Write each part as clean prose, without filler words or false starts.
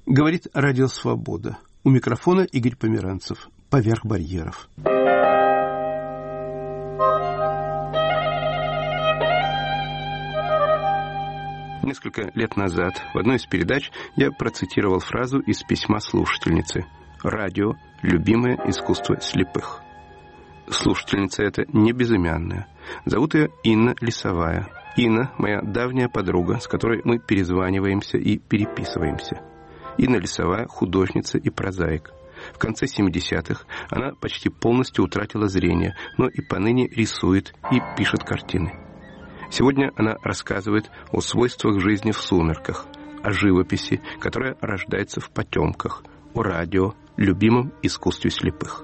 Говорит Радио Свобода. У микрофона Игорь Померанцев. Поверх барьеров. Несколько лет назад в одной из передач я процитировал фразу из письма слушательницы. «Радио – любимое искусство слепых». Слушательница эта не безымянная. Зовут ее Инна Лисовая. Инна – моя давняя подруга, с которой мы перезваниваемся и переписываемся. Инна Лисовая – художница и прозаик. В конце 70-х она почти полностью утратила зрение, но и поныне рисует и пишет картины. Сегодня она рассказывает о свойствах жизни в сумерках, о живописи, которая рождается в потемках, о радио, любимом искусстве слепых.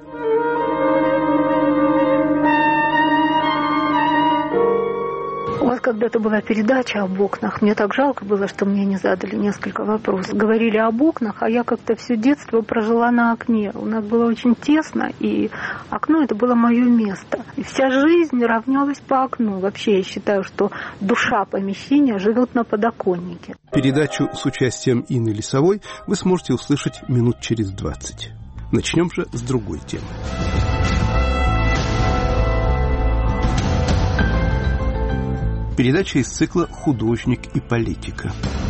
У вас когда-то была передача об окнах. Мне так жалко было, что мне не задали несколько вопросов. Говорили об окнах, а я как-то все детство прожила на окне. У нас было очень тесно, и окно это было мое место. И вся жизнь равнялась по окну. Вообще я считаю, что душа помещения живет на подоконнике. Передачу с участием Инны Лисовой вы сможете услышать минут через 20. Начнем же с другой темы. Передача из цикла «Художник и политика».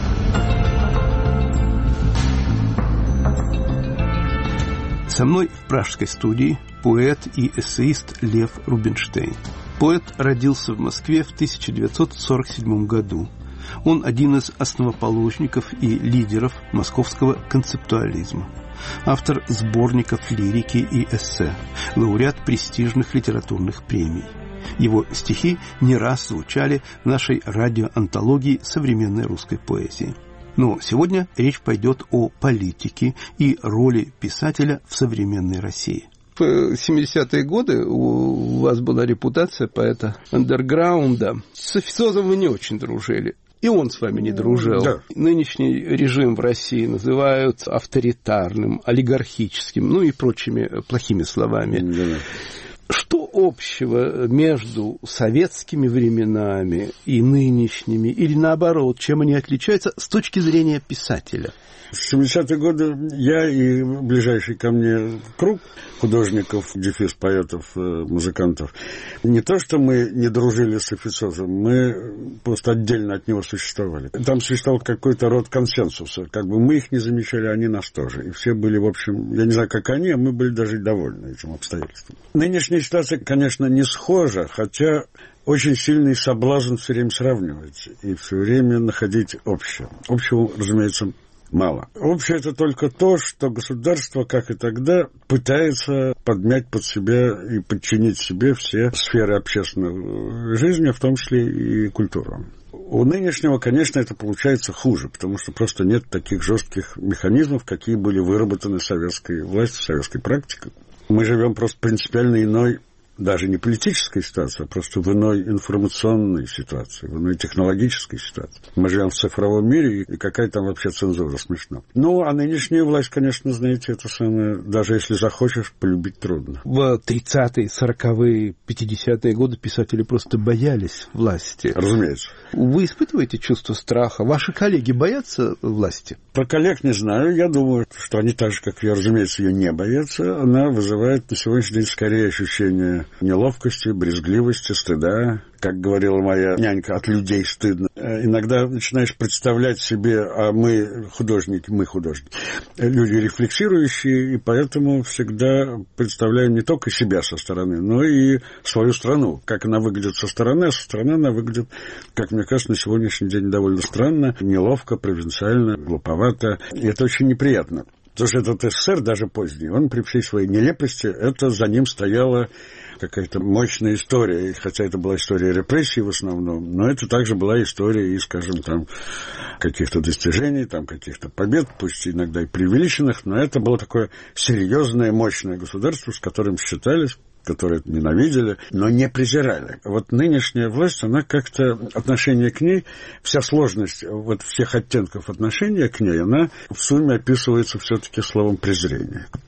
Со мной в пражской студии поэт и эссеист Лев Рубинштейн. Поэт родился в Москве в 1947 году. Он один из основоположников и лидеров московского концептуализма. Автор сборников лирики и эссе, лауреат престижных литературных премий. Его стихи не раз звучали в нашей радиоантологии современной русской поэзии. Но сегодня речь пойдет о политике и роли писателя в современной России. В 70-е годы у вас была репутация поэта андерграунда. С официозом вы не очень дружили. И он с вами не дружил. Да. Нынешний режим в России называют авторитарным, олигархическим, ну и прочими плохими словами. Да. Что общего между советскими временами и нынешними, или наоборот, чем они отличаются с точки зрения писателя? В 70-е годы я и ближайший ко мне круг художников, дефис поэтов, музыкантов, не то что мы не дружили с официозом, мы просто отдельно от него существовали. Там существовал какой-то род консенсуса, как бы мы их не замечали, они нас тоже. И все были, в общем, я не знаю, как они, а мы были даже довольны этим обстоятельством. Нынешняя ситуация, конечно, не схожа, хотя очень сильный соблазн все время сравнивать и все время находить общее. Общего, разумеется, мало. Общее это только то, что государство, как и тогда, пытается подмять под себя и подчинить себе все сферы общественной жизни, в том числе и культуру. У нынешнего, конечно, это получается хуже, потому что просто нет таких жестких механизмов, какие были выработаны советской властью, советской практикой. Мы живем просто принципиально иной, даже не политической ситуации, а просто в иной информационной ситуации, в иной технологической ситуации. Мы живем в цифровом мире, и какая там вообще цензура, смешно. Ну, а нынешняя власть, конечно, знаете, это самое, даже если захочешь, полюбить трудно. В 30-е, 40-е, 50-е годы писатели просто боялись власти. Разумеется. Вы испытываете чувство страха? Ваши коллеги боятся власти? Про коллег не знаю. Я думаю, что они так же, как я, разумеется, ее не боятся. Она вызывает на сегодняшний день скорее ощущение неловкости, брезгливости, стыда. Как говорила моя нянька, от людей стыдно. Иногда начинаешь представлять себе, а мы художники, люди рефлексирующие, и поэтому всегда представляем не только себя со стороны, но и свою страну. Как она выглядит со стороны, а со стороны она выглядит, как мне кажется, на сегодняшний день довольно странно, неловко, провинциально, глуповато. И это очень неприятно. Потому что этот СССР, даже поздний, он при всей своей нелепости, это за ним стояла какая-то мощная история, хотя это была история репрессий в основном, но это также была история и, скажем, там, каких-то достижений, там, каких-то побед, пусть иногда и преувеличенных, но это было такое серьезное, мощное государство, с которым считались, которые ненавидели, но не презирали. Вот нынешняя власть, она как-то, отношение к ней, вся сложность вот всех оттенков отношения к ней, она в сумме описывается все-таки словом презрения.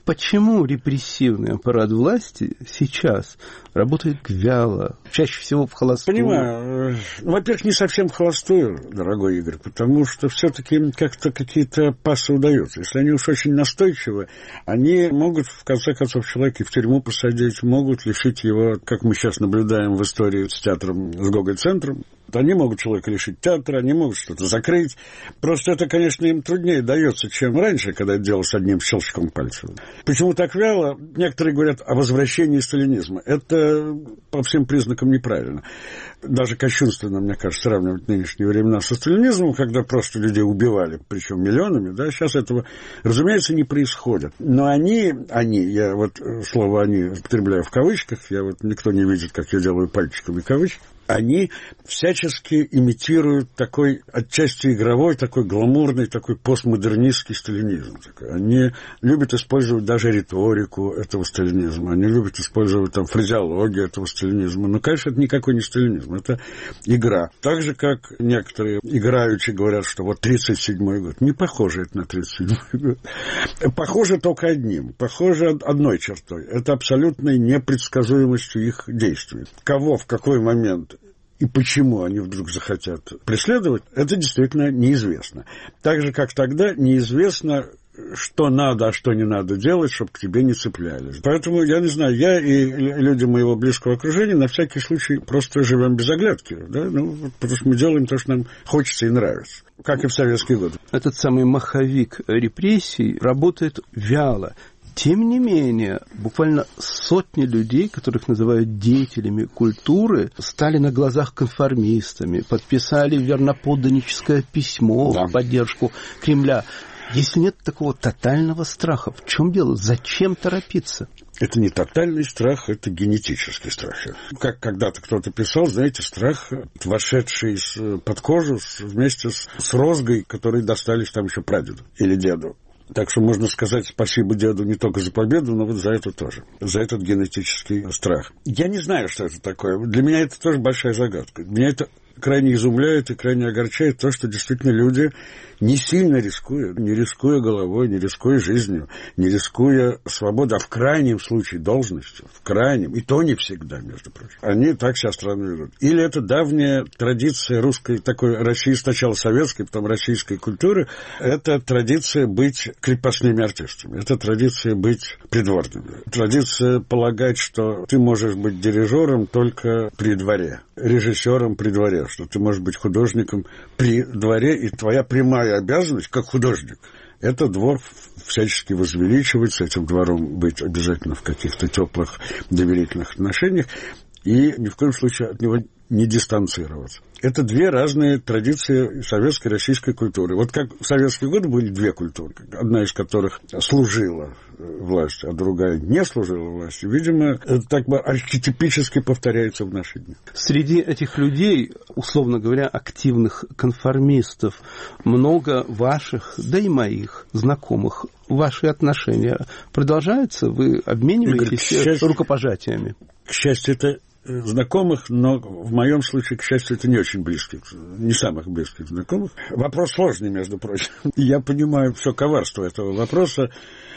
почему репрессивный аппарат власти сейчас работает вяло, чаще всего в холостую? Понимаю. Во-первых, не совсем в холостую, дорогой Игорь, потому что все-таки как-то какие-то пассы удаются. Если они уж очень настойчивы, они могут, в конце концов, человека и в тюрьму посадить, могут лишить его, как мы сейчас наблюдаем в истории с театром, с Гоголь-центром. Они могут человека лишить театра, они могут что-то закрыть. Просто это, конечно, им труднее дается, чем раньше, когда это делалось одним щелчком пальца. Почему так вяло? Некоторые говорят о возвращении сталинизма. Это по всем признакам неправильно. Даже кощунственно, мне кажется, сравнивать нынешние времена со сталинизмом, когда просто людей убивали, причем миллионами. Да? Сейчас этого, разумеется, не происходит. Но они, я вот слово «они» употребляю в кавычках, никто не видит, как я делаю пальчиками кавычки, они всячески имитируют такой отчасти игровой, такой гламурный, такой постмодернистский сталинизм. Они любят использовать даже риторику этого сталинизма, они любят использовать там фразеологию этого сталинизма. Но, конечно, это никакой не сталинизм, это игра. Так же, как некоторые играючи говорят, что вот 37-й год. Не похоже это на 37-й год. Похоже только одним, похоже одной чертой. Это абсолютной непредсказуемостью их действий. Кого, в какой момент и почему они вдруг захотят преследовать, это действительно неизвестно. Так же, как тогда неизвестно, что надо, а что не надо делать, чтобы к тебе не цеплялись. Поэтому, я не знаю, я и люди моего близкого окружения на всякий случай просто живем без оглядки. Да? Потому что мы делаем то, что нам хочется и нравится. Как и в советские годы. Этот самый маховик репрессий работает вяло. Тем не менее, буквально сотни людей, которых называют деятелями культуры, стали на глазах конформистами, подписали верноподданническое письмо в поддержку Кремля. Если нет такого тотального страха, в чем дело? Зачем торопиться? Это не тотальный страх, это генетический страх. Как когда-то кто-то писал, знаете, страх, вошедший под кожу вместе с розгой, которые достались там еще прадеду или деду. Так что можно сказать спасибо деду не только за победу, но вот за это тоже, за этот генетический страх. Я не знаю, что это такое. Для меня это тоже большая загадка. Меня это крайне изумляет и крайне огорчает то, что действительно люди, не сильно рискуя, не рискуя головой, не рискуя жизнью, не рискуя свободой, а в крайнем случае должностью, в крайнем, и то не всегда, между прочим, они так себя странно ведут. Или это давняя традиция русской, такой России, сначала советской, потом российской культуры, это традиция быть крепостными артистами, это традиция быть придворными, традиция полагать, что ты можешь быть дирижером только при дворе, режиссером при дворе, что ты можешь быть художником при дворе, и твоя прямая обязанность, как художник, это двор всячески возвеличивать, с этим двором быть обязательно в каких-то теплых доверительных отношениях, и ни в коем случае от него не дистанцироваться. Это две разные традиции советской и российской культуры. Вот как в советские годы были две культуры, одна из которых служила власти, а другая не служила власти. Видимо, это так бы архетипически повторяется в наши дни. Среди этих людей, условно говоря, активных конформистов, много ваших, да и моих знакомых. Ваши отношения продолжаются? Вы обмениваетесь рукопожатиями? К счастью, это знакомых, но в моем случае, к счастью, это не очень близких, не самых близких знакомых. Вопрос сложный, между прочим. Я понимаю все коварство этого вопроса.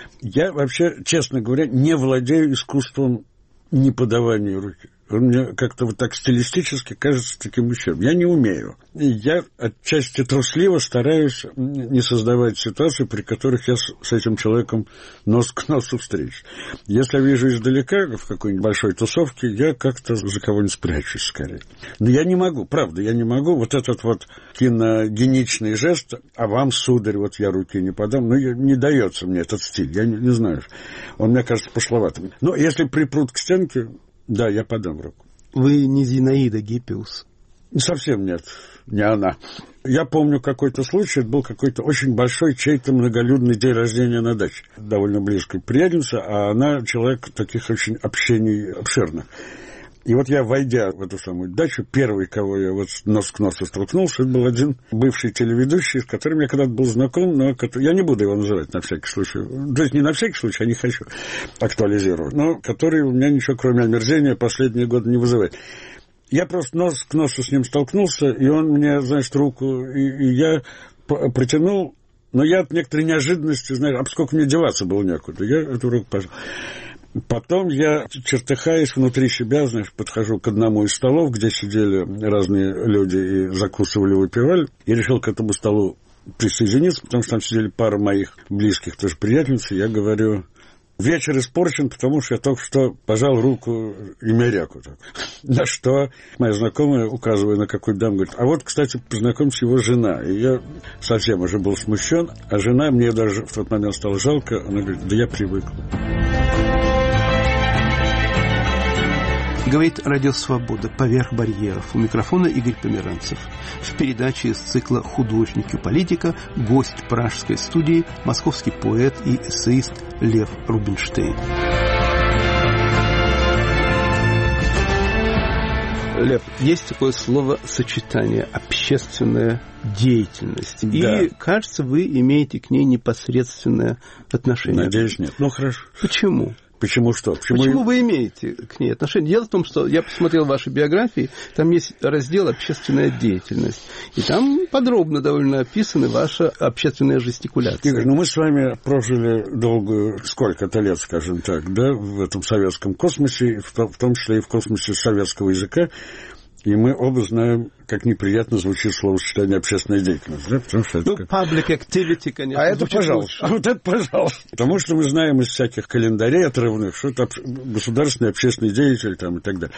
Я вообще, честно говоря, не владею искусством неподавания руки. Он мне как-то вот так стилистически кажется таким ущербным. Я не умею. И я отчасти трусливо стараюсь не создавать ситуации, при которых я с этим человеком нос к носу встречусь. Если я вижу издалека в какой-нибудь большой тусовке, я как-то за кого-нибудь спрячусь скорее. Но я не могу, правда, я не могу. Вот этот вот киногеничный жест, а вам, сударь, вот я руки не подам, не дается мне этот стиль, я не знаю. Он, мне кажется, пошловатым. Но если припрут к стенке, да, я подам руку. Вы не Зинаида Гиппиус? Совсем нет, не она. Я помню какой-то случай, это был какой-то очень большой чей-то многолюдный день рождения на даче, довольно близко приедемся, а она человек таких очень общений обширных. И вот я, войдя в эту самую дачу, первый, кого я вот нос к носу столкнулся, это был один бывший телеведущий, с которым я когда-то был знаком, но я не буду его называть на всякий случай. То есть не на всякий случай, а не хочу актуализировать, но который у меня ничего, кроме омерзения, последние годы не вызывает. Я просто нос к носу с ним столкнулся, и он мне, значит, руку, и я протянул, Но я от некоторой неожиданности, знаю, а поскольку мне деваться было некуда, я эту руку пожал. Потом я, чертыхаясь внутри себя, знаешь, подхожу к одному из столов, где сидели разные люди и закусывали, выпивали, и решил к этому столу присоединиться, потому что там сидели пара моих близких тоже приятельниц, и я говорю... Вечер испорчен, потому что я только что пожал руку Имяряку. На что моя знакомая, указывая на какую-то даму, говорит, а вот, кстати, познакомься, его жена. И я совсем уже был смущен, а жена, мне даже в тот момент стало жалко, она говорит, да я привыкла. Говорит «Радио Свобода. Поверх барьеров». У микрофона Игорь Померанцев. В передаче из цикла «Художник и политика» гость пражской студии, московский поэт и эссеист Лев Рубинштейн. Лев, есть такое словосочетание «общественная деятельность». Да. И, кажется, вы имеете к ней непосредственное отношение. Надеюсь, нет. Ну, хорошо. Почему? Почему что? Почему вы имеете к ней отношение? Дело в том, что я посмотрел ваши биографии, там есть раздел «Общественная деятельность», и там подробно довольно описаны ваша общественная жестикуляция. Игорь, ну мы с вами прожили долгую, сколько-то лет, скажем так, да, в этом советском космосе, в том числе и в космосе советского языка, и мы оба знаем, как неприятно звучит словосочетание «общественная деятельность». Да? Потому что это public activity, конечно. А это пожалуйста. Вот это пожалуйста. Потому что мы знаем из всяких календарей отрывных, что это государственный общественный деятель там, и так далее.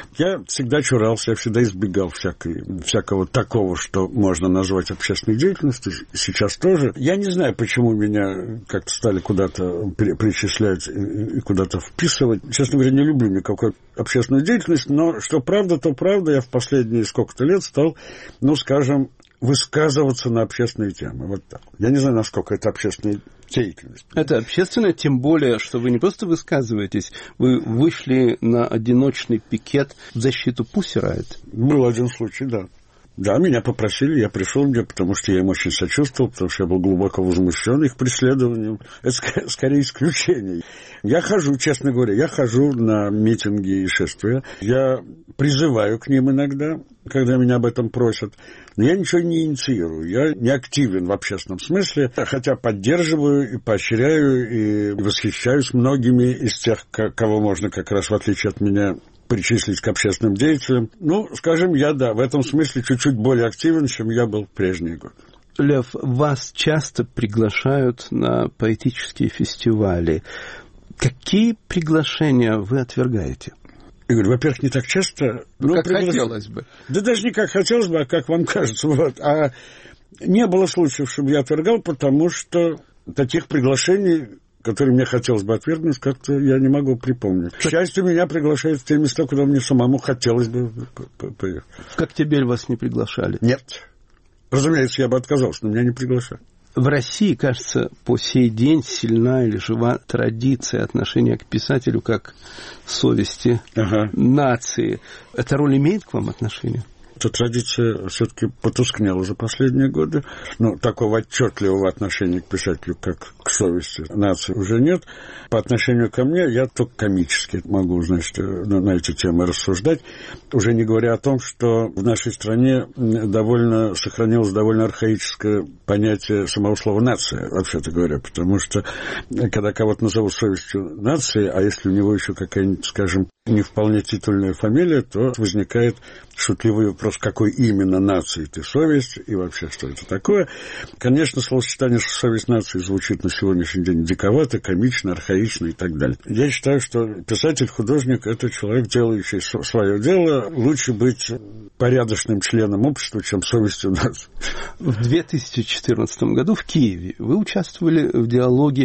Я всегда чурался, я всегда избегал всякого такого, что можно назвать общественной деятельностью. Сейчас тоже. Я не знаю, почему меня как-то стали куда-то причислять и куда-то вписывать. Честно говоря, не люблю никакой общественную деятельность, но что правда, то правда. Я в последние сколько-то лет стал, ну, скажем, высказываться на общественные темы. Вот так. Я не знаю, насколько это общественная деятельность. Это общественное, тем более, что вы не просто высказываетесь, вы вышли на одиночный пикет в защиту Pussy Riot. Был один случай, да. Да, меня попросили, я пришел мне, потому что я им очень сочувствовал, потому что я был глубоко возмущен их преследованием. Это скорее исключение. Я хожу, честно говоря, на митинги и шествия. Я призываю к ним иногда, когда меня об этом просят. Но я ничего не инициирую. Я не активен в общественном смысле, хотя поддерживаю и поощряю и восхищаюсь многими из тех, кого можно как раз, в отличие от меня, причислить к общественным деятелям. Ну, скажем, я, да, в этом смысле чуть-чуть более активен, чем я был в прежние годы. Лев, вас часто приглашают на поэтические фестивали. Какие приглашения вы отвергаете? Игорь, во-первых, не так часто. Как хотелось бы. Да даже не как хотелось бы, а как вам кажется. Вот. А не было случаев, чтобы я отвергал, потому что таких приглашений, которые мне хотелось бы отвергнуть, как-то я не могу припомнить. К счастью, меня приглашают в те места, куда мне самому хотелось бы поехать. В Коктебель вас не приглашали? Нет. Разумеется, я бы отказался, но меня не приглашали. В России, кажется, по сей день сильна или жива традиция отношения к писателю как совести нации. Эта роль имеет к вам отношение? Эта традиция все-таки потускнела за последние годы. Но такого отчетливого отношения к писателю, как к совести нации, уже нет. По отношению ко мне я только комически могу, значит, на эти темы рассуждать. Уже не говоря о том, что в нашей стране сохранилось довольно архаическое понятие самого слова «нация», вообще-то говоря. Потому что, когда кого-то назовут совестью нации, а если у него еще какая-нибудь, скажем, не вполне титульная фамилия, то возникает шутливый вопрос, какой именно нации ты совесть и вообще что это такое. Конечно, словосочетание «совесть нации» звучит на сегодняшний день диковато, комично, архаично и так далее. Я считаю, что писатель, художник – это человек, делающий свое дело. Лучше быть порядочным членом общества, чем совестью нации. В 2014 году в Киеве вы участвовали в диалоге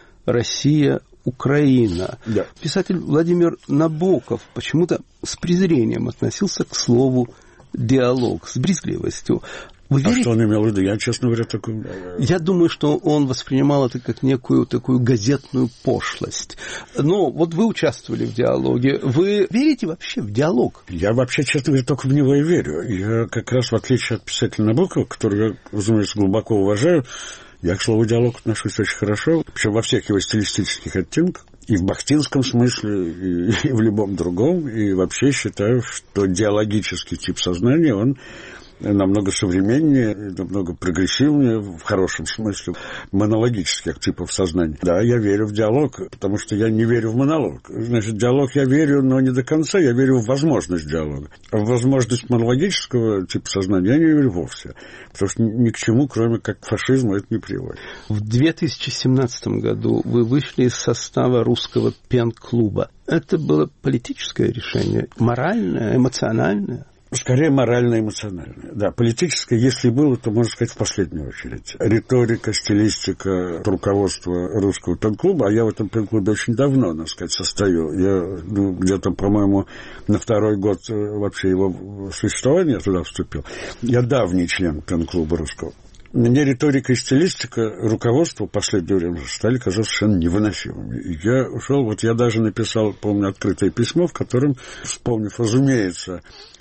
«Россия-Украина». Да. Писатель Владимир Набоков почему-то с презрением относился к слову «диалог», с брезгливостью. Вы верите? Что он имел в виду? Я, честно говоря, такой... Я думаю, что он воспринимал это как некую такую газетную пошлость. Но вот вы участвовали в диалоге. Вы верите вообще в диалог? Я вообще, честно говоря, только в него и верю. Я как раз, в отличие от писателя Набокова, которого я, разумеется, глубоко уважаю, я к слову «диалог» отношусь очень хорошо, причем во всех его стилистических оттенках, и в бахтинском смысле, и в любом другом, и вообще считаю, что диалогический тип сознания, он намного современнее, намного прогрессивнее, в хорошем смысле, монологических типов сознания. Да, я верю в диалог, потому что я не верю в монолог. Значит, диалог я верю, но не до конца, я верю в возможность диалога. А в возможность монологического типа сознания я не верю вовсе, потому что ни к чему, кроме как к фашизму, это не приводит. В 2017 году вы вышли из состава русского пен-клуба. Это было политическое решение, моральное, эмоциональное? Скорее морально-эмоциональное. Да, политическое, если было, то, можно сказать, в последнюю очередь. Риторика, стилистика руководства русского пен-клуба, а я в этом пен-клубе очень давно, надо сказать, состою. Я где-то, по-моему, на второй год вообще его существования туда вступил. Я давний член пен-клуба русского. Мне риторика и стилистика руководства в последнее время стали казаться совершенно невыносимыми. И я ушел, вот я даже написал, помню, открытое письмо, в котором, вспомнив, разумеется,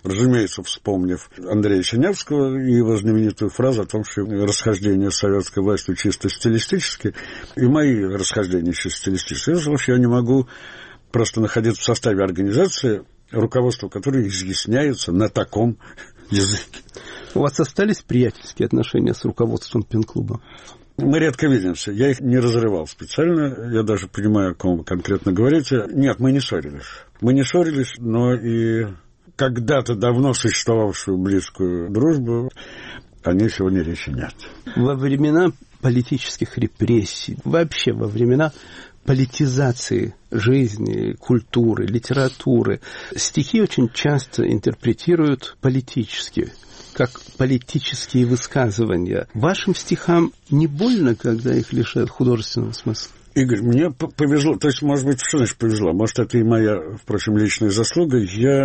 вспомнив Андрея Синявского и его знаменитую фразу о том, что расхождение с советской властью чисто стилистически, и мои расхождения чисто стилистически, я сказал, что я не могу просто находиться в составе организации, руководство которой изъясняется на таком языке. У вас остались приятельские отношения с руководством пен-клуба? Мы редко видимся. Я их не разрывал специально. Я даже понимаю, о ком вы конкретно говорите. Нет, мы не ссорились. Мы не ссорились, но и когда-то давно существовавшую близкую дружбу о ней сегодня речи нет. Во времена политических репрессий, вообще во времена политизации жизни, культуры, литературы, стихи очень часто интерпретируют политически, как политические высказывания. Вашим стихам не больно, когда их лишают художественного смысла? Игорь, мне повезло, то есть, может быть, что значит повезло? Может, это и моя, впрочем, личная заслуга.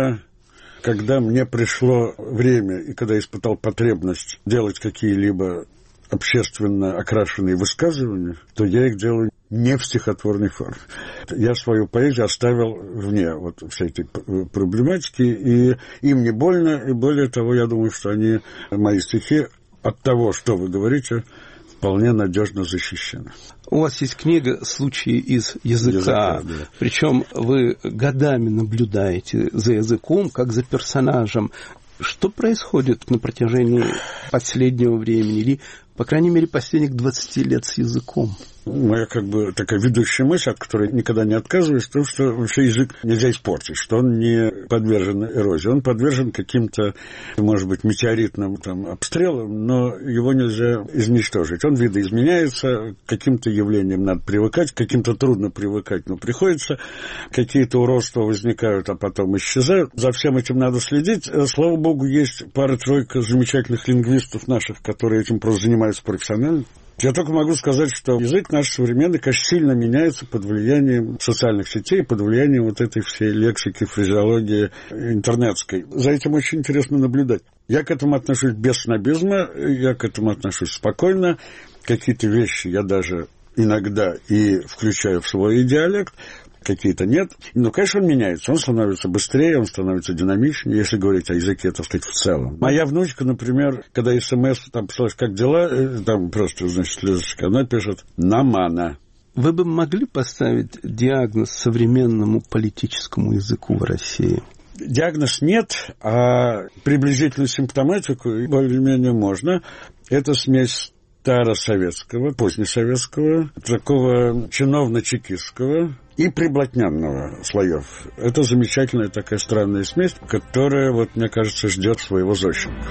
Когда мне пришло время, и когда я испытал потребность делать какие-либо общественно окрашенные высказывания, то я их делаю не в стихотворной форме. Я свою поэзию оставил вне вот всей этой проблематики, и им не больно, и более того, я думаю, что мои стихи от того, что вы говорите, вполне надежно защищены. У вас есть книга «Случаи из языка», да. Причем вы годами наблюдаете за языком, как за персонажем. Что происходит на протяжении последнего времени, или, по крайней мере, последних 20 лет с языком? Моя такая ведущая мысль, от которой никогда не отказываюсь, в том, что вообще язык нельзя испортить, что он не подвержен эрозии. Он подвержен каким-то, может быть, метеоритным обстрелам, но его нельзя изничтожить. Он видоизменяется, к каким-то явлениям надо привыкать, к каким-то трудно привыкать, но приходится. Какие-то уродства возникают, а потом исчезают. За всем этим надо следить. Слава богу, есть пара-тройка замечательных лингвистов наших, которые этим просто занимаются профессионально. Я только могу сказать, что язык наш современный, конечно, сильно меняется под влиянием социальных сетей, под влиянием вот этой всей лексики, фразеологии интернетской. За этим очень интересно наблюдать. Я к этому отношусь без снобизма, я к этому отношусь спокойно. Какие-то вещи я даже иногда и включаю в свой диалект, какие-то нет. Но, конечно, он меняется. Он становится быстрее, он становится динамичнее, если говорить о языке, так сказать, в целом. Моя внучка, например, когда СМС, писалось, как дела, просто, слезочка, она пишет «намана». Вы бы могли поставить диагноз современному политическому языку в России? Диагноз нет, а приблизительную симптоматику более-менее можно. Это смесь старосоветского, позднесоветского, такого чиновно-чекистского и приблотненного слоев. Это замечательная такая странная смесь, которая, мне кажется, ждет своего зощенка.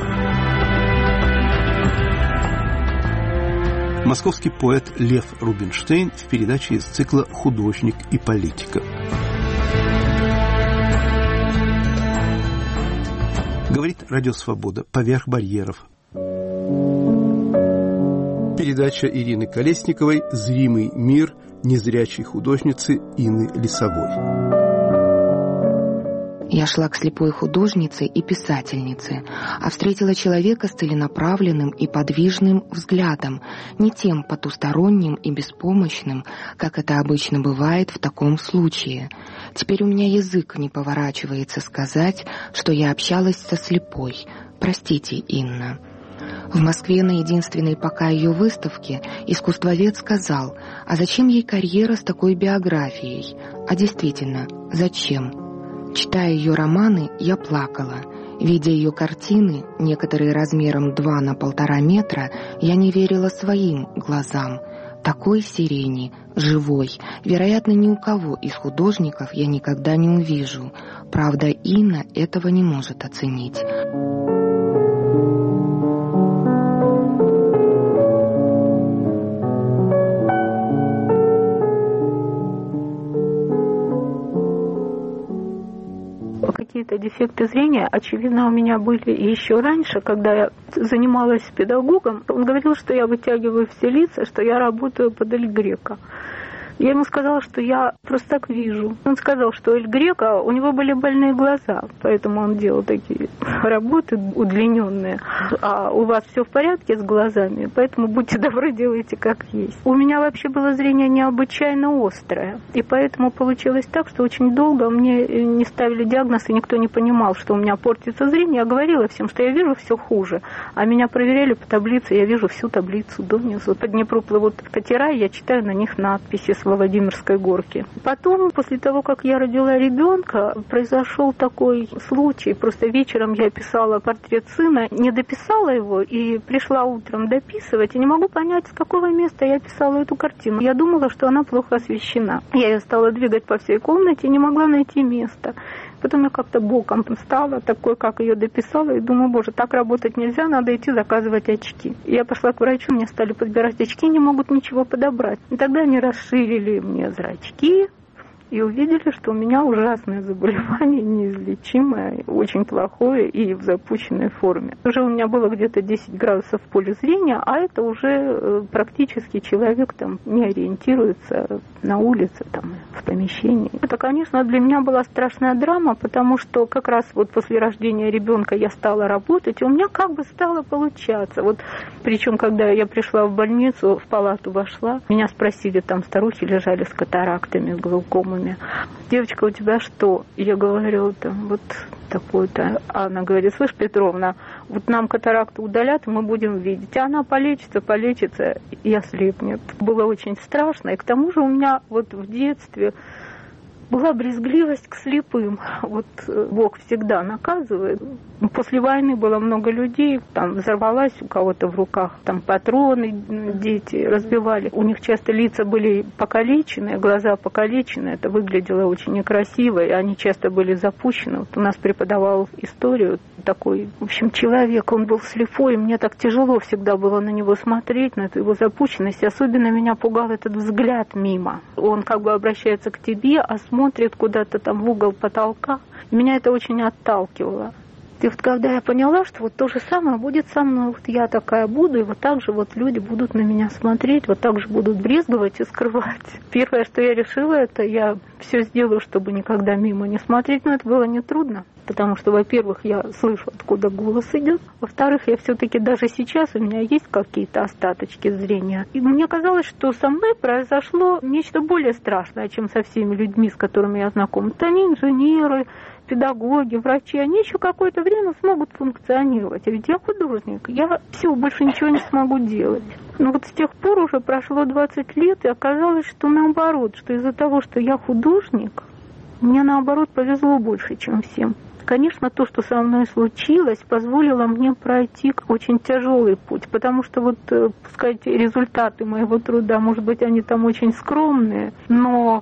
Московский поэт Лев Рубинштейн в передаче из цикла «Художник и политика». Говорит Радио Свобода. Поверх барьеров. Передача Ирины Колесниковой «Зримый мир» незрячей художницы Инны Лисовой. Я шла к слепой художнице и писательнице, а встретила человека с целенаправленным и подвижным взглядом, не тем потусторонним и беспомощным, как это обычно бывает в таком случае. Теперь у меня язык не поворачивается сказать, что я общалась со слепой. Простите, Инна. В Москве на единственной пока ее выставке искусствовед сказал, а зачем ей карьера с такой биографией? А действительно, зачем? Читая ее романы, я плакала. Видя ее картины, некоторые размером 2 на 1,5 метра, я не верила своим глазам. Такой сирени, живой, вероятно, ни у кого из художников я никогда не увижу. Правда, Инна этого не может оценить. Какие-то дефекты зрения, очевидно, у меня были и еще раньше, когда я занималась с педагогом. Он говорил, что я вытягиваю все лица, что я работаю под Эль Греко. Я ему сказала, что я просто так вижу. Он сказал, что Эль Греко, у него были больные глаза, поэтому он делал такие работы удлиненные. А у вас все в порядке с глазами, поэтому будьте добры, делайте как есть. У меня вообще было зрение необычайно острое, и поэтому получилось так, что очень долго мне не ставили диагноз, и никто не понимал, что у меня портится зрение. Я говорила всем, что я вижу все хуже, а меня проверяли по таблице, я вижу всю таблицу донизу. По Днепру плывут катера, я читаю на них надписи с Владимирской горки. Потом, после того, как я родила ребенка, произошел такой случай. Просто вечером я писала портрет сына, не дописала его и пришла утром дописывать, и не могу понять, с какого места я писала эту картину. Я думала, что она плохо освещена. Я ее стала двигать по всей комнате и не могла найти место. Потом я как-то боком встала, такой, как ее дописала, и думаю, боже, так работать нельзя, надо идти заказывать очки. Я пошла к врачу, мне стали подбирать очки, не могут ничего подобрать. И тогда они расширили мне зрачки и увидели, что у меня ужасное заболевание, неизлечимое, очень плохое и в запущенной форме. Уже у меня было где-то 10 градусов в поле зрения, а это уже практически человек там не ориентируется на улице, там, в помещении. Это, конечно, для меня была страшная драма, потому что как раз вот после рождения ребенка я стала работать, и у меня как бы стало получаться. Вот, причем, когда я пришла в больницу, в палату вошла, меня спросили, там старухи лежали с катарактами, с глаукомами. Девочка, у тебя что? Я говорю, там вот такое-то. А она говорит, слышь, Петровна, вот нам катаракту удалят, и мы будем видеть. А она полечится, и ослепнет. Было очень страшно. И к тому же у меня вот в детстве была брезгливость к слепым. Вот Бог всегда наказывает. После войны было много людей, там взорвалась у кого-то в руках, там патроны дети разбивали. У них часто лица были покалечены, глаза покалечены, это выглядело очень некрасиво, и они часто были запущены. Вот у нас преподавал историю такой, в общем, человек, он был слепой, и мне так тяжело всегда было на него смотреть, на эту его запущенность. И особенно меня пугал этот взгляд мимо. Он как бы обращается к тебе, а смотрит куда-то там в угол потолка. И меня это очень отталкивало. И вот когда я поняла, что вот то же самое будет со мной, вот я такая буду, и вот так же вот люди будут на меня смотреть, вот так же будут брезговать и скрывать. Первое, что я решила, это я все сделаю, чтобы никогда мимо не смотреть, но это было нетрудно. Потому что, во-первых, я слышу, откуда голос идет. Во-вторых, я все-таки даже сейчас у меня есть какие-то остаточки зрения. И мне казалось, что со мной произошло нечто более страшное, чем со всеми людьми, с которыми я знакома. Это они инженеры, педагоги, врачи. Они еще какое-то время смогут функционировать. А ведь я художник. Я все, больше ничего не смогу делать. Но вот с тех пор уже прошло 20 лет, и оказалось, что наоборот, что из-за того, что я художник, мне наоборот повезло больше, чем всем. Конечно, то, что со мной случилось, позволило мне пройти очень тяжелый путь, потому что вот, пускай результаты моего труда, может быть, они там очень скромные, но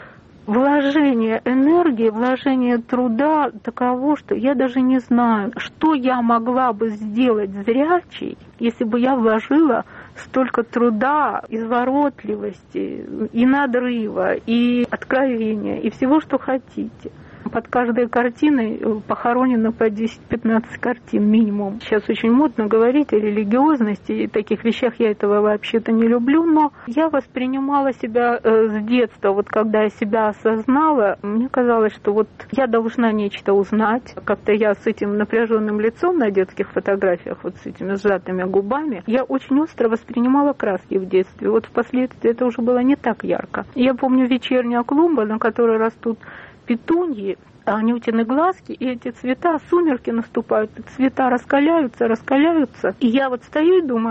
вложение энергии, вложение труда таково, что я даже не знаю, что я могла бы сделать зрячей, если бы я вложила столько труда, изворотливости, и надрыва, и откровения, и всего, что хотите. Под каждой картиной похоронено по 10-15 картин минимум. Сейчас очень модно говорить о религиозности, и таких вещах я этого вообще-то не люблю, но я воспринимала себя с детства, вот когда я себя осознала, мне казалось, что вот я должна нечто узнать. Как-то я с этим напряженным лицом на детских фотографиях, вот с этими сжатыми губами, я очень остро воспринимала краски в детстве. Вот впоследствии это уже было не так ярко. Я помню вечерняя клумба, на которой растут петуньи, анютины глазки, и эти цвета, сумерки наступают, цвета раскаляются. И я вот стою и думаю,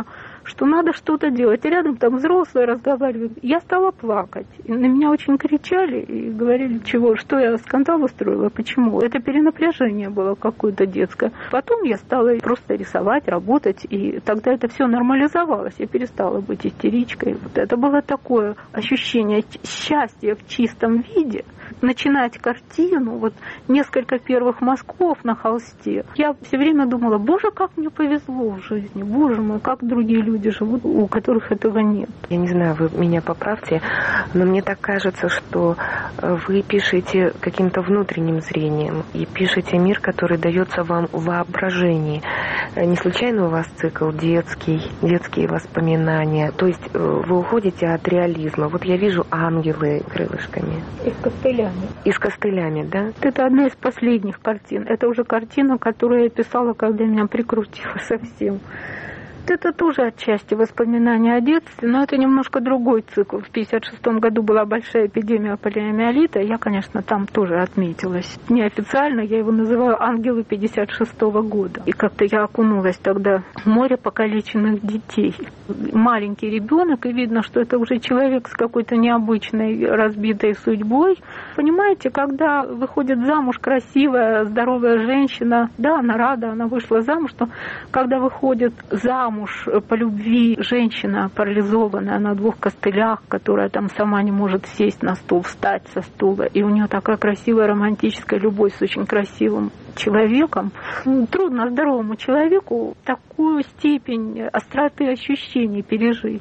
что надо что-то делать. И рядом там взрослые разговаривают. Я стала плакать. И на меня очень кричали и говорили, что я скандал устроила, почему. Это перенапряжение было какое-то детское. Потом я стала просто рисовать, работать, и тогда это все нормализовалось. Я перестала быть истеричкой. Вот это было такое ощущение счастья в чистом виде. Начинать картину, вот несколько первых мазков на холсте. Я все время думала, боже, как мне повезло в жизни, боже мой, как другие люди живут, у которых этого нет. Я не знаю, вы меня поправьте, но мне так кажется, что вы пишете каким-то внутренним зрением и пишете мир, который дается вам в воображении. Не случайно у вас цикл детские воспоминания, то есть вы уходите от реализма. Вот я вижу ангелы крылышками. И с костылями, да? Это одна из последних картин. Это уже картина, которую я писала, когда меня прикрутило совсем. Это тоже отчасти воспоминания о детстве, но это немножко другой цикл. В 1956 году была большая эпидемия полиомиелита, я, конечно, там тоже отметилась. Неофициально я его называю «Ангелы 1956 года». И как-то я окунулась тогда в море покалеченных детей. Маленький ребенок, и видно, что это уже человек с какой-то необычной разбитой судьбой. Понимаете, когда выходит замуж красивая, здоровая женщина, да, она рада, она вышла замуж, но когда выходит замуж по любви женщина парализованная на 2 костылях, которая там сама не может сесть на стул, встать со стула, и у нее такая красивая романтическая любовь с очень красивым человеком, трудно здоровому человеку такую степень остроты ощущений пережить.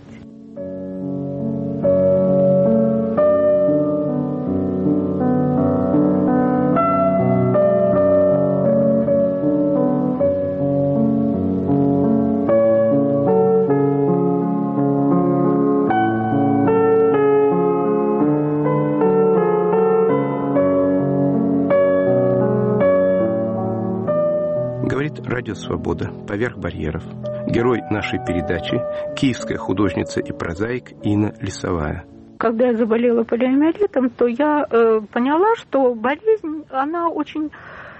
Радио «Свобода. Поверх барьеров». Герой нашей передачи – киевская художница и прозаик Инна Лисовая. Когда я заболела полиомиелитом, то я поняла, что болезнь, она очень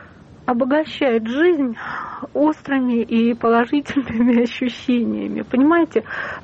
обогащает жизнь острыми и положительными ощущениями. Понимаете,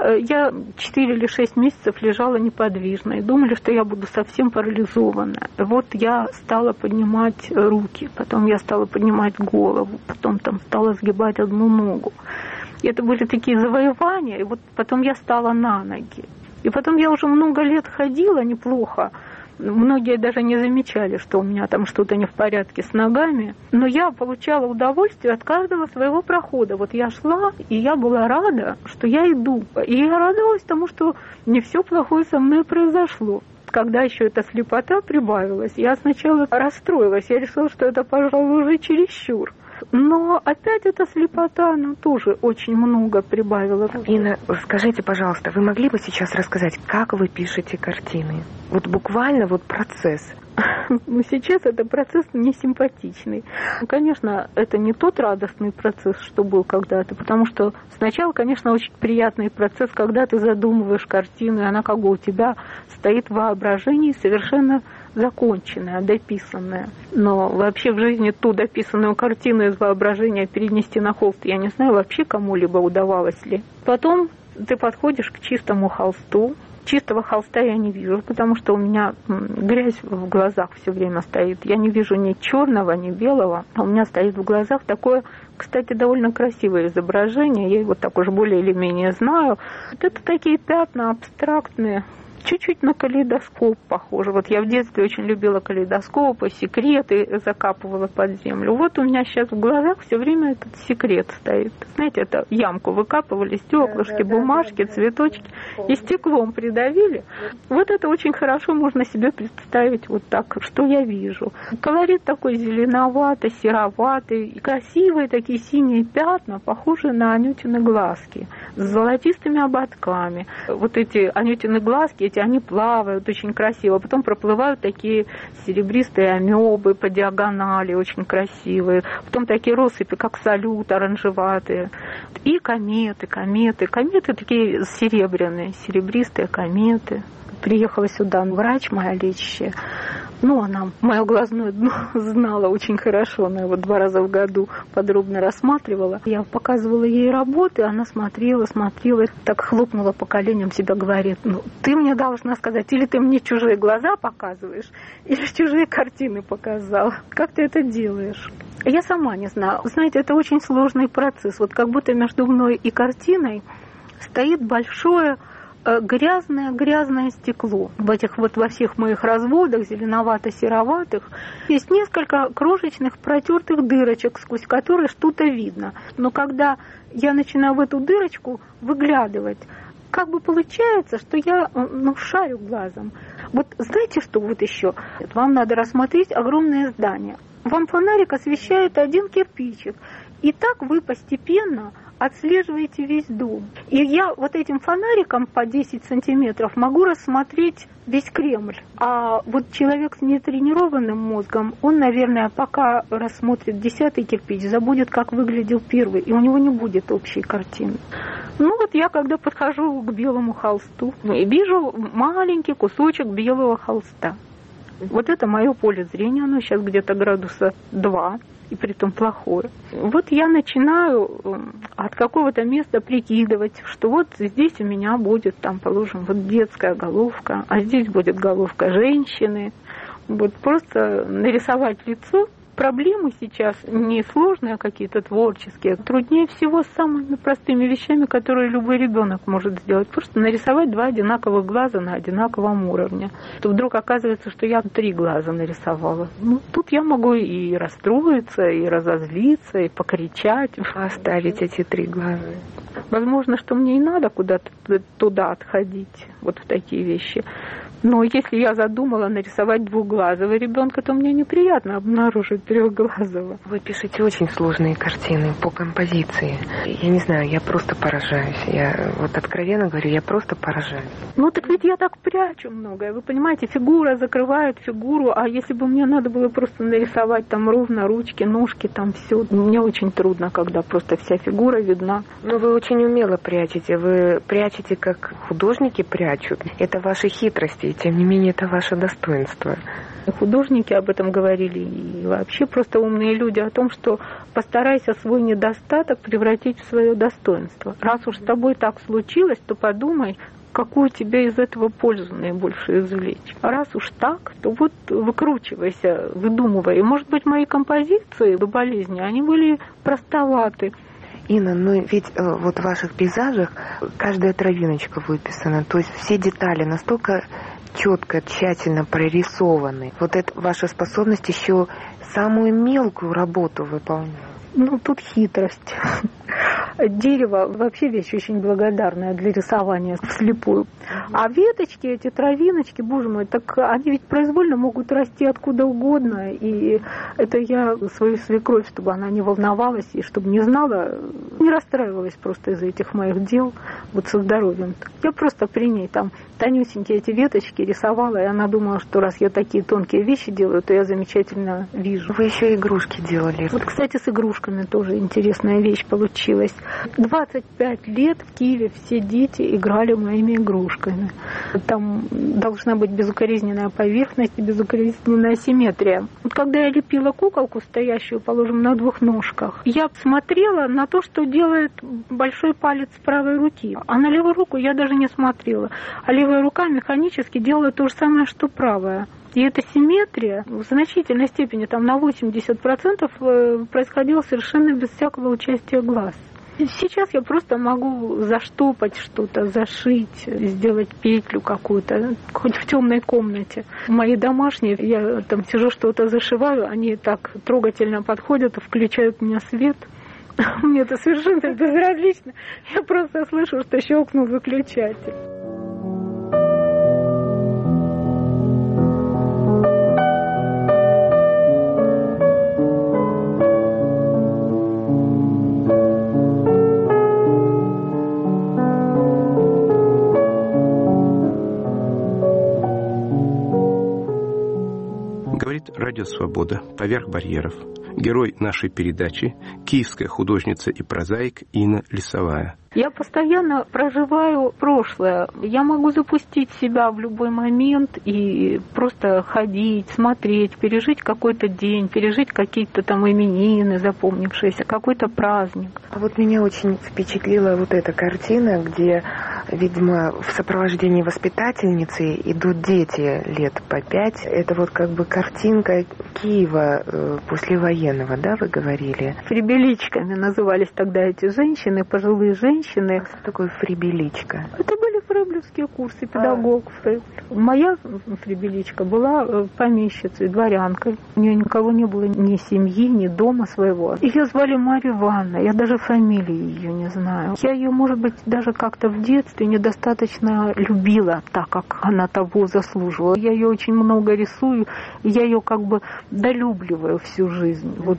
я 4 или 6 месяцев лежала неподвижно и думали, что я буду совсем парализована. Вот я стала поднимать руки, потом я стала поднимать голову, потом там стала сгибать одну ногу. И это были такие завоевания, и вот потом я стала на ноги. И потом я уже много лет ходила неплохо. Многие даже не замечали, что у меня там что-то не в порядке с ногами. Но я получала удовольствие от каждого своего прохода. Вот я шла, и я была рада, что я иду. И я радовалась тому, что не все плохое со мной произошло. Когда еще эта слепота прибавилась, я сначала расстроилась. Я решила, что это, пожалуй, уже чересчур. Но опять эта слепота, она тоже очень много прибавила. Инна, скажите, пожалуйста, вы могли бы сейчас рассказать, как вы пишете картины? Вот буквально вот процесс. Ну, сейчас это процесс несимпатичный. Конечно, это не тот радостный процесс, что был когда-то, потому что сначала, конечно, очень приятный процесс, когда ты задумываешь картину, и она как бы у тебя стоит в воображении совершенно законченная, дописанная. Но вообще в жизни ту дописанную картину из воображения перенести на холст, я не знаю, вообще кому-либо удавалось ли. Потом ты подходишь к чистому холсту. Чистого холста я не вижу, потому что у меня грязь в глазах все время стоит. Я не вижу ни черного, ни белого, а у меня стоит в глазах такое, кстати, довольно красивое изображение. Я его так уж более или менее знаю. Вот это такие пятна абстрактные, чуть-чуть на калейдоскоп похоже. Вот я в детстве очень любила калейдоскопы, секреты закапывала под землю. Вот у меня сейчас в глазах все время этот секрет стоит. Знаете, это ямку выкапывали, стеклышки, бумажки, цветочки, и стеклом придавили. Вот это очень хорошо можно себе представить вот так, что я вижу. Колорит такой зеленоватый, сероватый, красивые такие синие пятна, похожие на анютины глазки, с золотистыми ободками. Вот эти анютины глазки, они плавают очень красиво, потом проплывают такие серебристые амебы по диагонали, очень красивые, потом такие россыпи, как салют, оранжеватые, и кометы такие серебряные, серебристые кометы. Приехала сюда врач, моя лечащая, Ну, она мое глазное дно знала очень хорошо. Она его 2 раза в году подробно рассматривала. Я показывала ей работы, она смотрела, так хлопнула по коленям, себя говорит: ну, ты мне должна сказать, или ты мне чужие глаза показываешь, или чужие картины показал. Как ты это делаешь? Я сама не знаю. Знаете, это очень сложный процесс. Вот как будто между мной и картиной стоит большое грязное стекло. Во всех моих разводах, зеленовато-сероватых, есть несколько крошечных протертых дырочек, сквозь которые что-то видно. Но когда я начинаю в эту дырочку выглядывать, как бы получается, что я шарю глазом. Вот знаете, что вот еще? Вам надо рассмотреть огромное здание. Вам фонарик освещает один кирпичик. И так вы постепенно отслеживаете весь дом. И я вот этим фонариком по 10 сантиметров могу рассмотреть весь Кремль. А вот человек с нетренированным мозгом, он, наверное, пока рассмотрит 10-й кирпич, забудет, как выглядел первый, и у него не будет общей картины. Ну вот я когда подхожу к белому холсту и вижу маленький кусочек белого холста. Вот это мое поле зрения, оно сейчас где-то градуса 2. И притом плохое. Вот я начинаю от какого-то места прикидывать, что вот здесь у меня будет, там, положим, вот детская головка, а здесь будет головка женщины. Вот просто нарисовать лицо. Проблемы сейчас не сложные, а какие-то творческие. Труднее всего с самыми простыми вещами, которые любой ребенок может сделать. Просто нарисовать 2 одинаковых глаза на одинаковом уровне. То вдруг оказывается, что я 3 глаза нарисовала. Ну, тут я могу и расстроиться, и разозлиться, и покричать. Оставить эти 3 глаза. Возможно, что мне и надо куда-то туда отходить, вот в такие вещи. Но если я задумала нарисовать 2-глазого ребенка, то мне неприятно обнаружить 3-глазого. Вы пишете очень сложные картины по композиции. Я не знаю, я просто поражаюсь. Я вот откровенно говорю, я просто поражаюсь. Ну так ведь я так прячу многое. Вы понимаете, фигура закрывает фигуру, а если бы мне надо было просто нарисовать там ровно ручки, ножки, там все, мне очень трудно, когда просто вся фигура видна. Но вы очень умело прячете. Вы прячете, как художники прячут. Это ваши хитрости. Тем не менее, это ваше достоинство. Художники об этом говорили, и вообще просто умные люди, о том, что постарайся свой недостаток превратить в свое достоинство. Раз уж с тобой так случилось, то подумай, какую тебе из этого пользу наибольшую извлечь. А раз уж так, то вот выкручивайся, выдумывай. И, может быть, мои композиции до болезни, они были простоваты. Инна, ну ведь вот в ваших пейзажах каждая травиночка выписана, то есть все детали настолько четко, тщательно прорисованы. Вот это ваша способность еще самую мелкую работу выполнять. Ну, тут хитрость. Дерево вообще вещь очень благодарная для рисования вслепую. А веточки, эти травиночки, боже мой, так они ведь произвольно могут расти откуда угодно. И это я свою свекровь, чтобы она не волновалась и чтобы не знала, не расстраивалась просто из-за этих моих дел вот со здоровьем. Я просто при ней там тонюсенькие эти веточки рисовала, и она думала, что раз я такие тонкие вещи делаю, то я замечательно вижу. Вы еще игрушки делали. Вот, кстати, с игрушками тоже интересная вещь получилась. 25 лет в Киеве все дети играли моими игрушками. Там должна быть безукоризненная поверхность и безукоризненная симметрия. Вот когда я лепила куколку, стоящую, положим, на 2 ножках, я смотрела на то, что делает большой палец правой руки. А на левую руку я даже не смотрела. А левая рука механически делала то же самое, что правая. И эта симметрия в значительной степени, там на 80%, происходила совершенно без всякого участия глаз. Сейчас я просто могу заштопать что-то, зашить, сделать петлю какую-то, хоть в темной комнате. Мои домашние, я там сижу, что-то зашиваю, они так трогательно подходят, включают мне свет. Мне это совершенно безразлично. Я просто слышу, что щелкнул выключатель. Радио «Свобода. Поверх барьеров». Герой нашей передачи – киевская художница и прозаик Инна Лисовая. Я постоянно проживаю прошлое. Я могу запустить себя в любой момент и просто ходить, смотреть, пережить какой-то день, пережить какие-то там именины запомнившиеся, какой-то праздник. А вот меня очень впечатлила вот эта картина, где, видимо, в сопровождении воспитательницы идут дети лет по 5. Это вот как бы картинка Киева послевоенного, да, вы говорили? Фрибеличками назывались тогда эти женщины, пожилые женщины. Что такое фрибеличка? Это были фрейблевские курсы педагогов. Моя фрибеличка была помещицей, дворянкой. У нее никого не было, ни семьи, ни дома своего. Ее звали Марья Ивановна. Я даже фамилии ее не знаю. Я ее, может быть, даже как-то в детстве недостаточно любила, так как она того заслуживала. Я ее очень много рисую, и я ее как бы долюбливаю всю жизнь. Вот.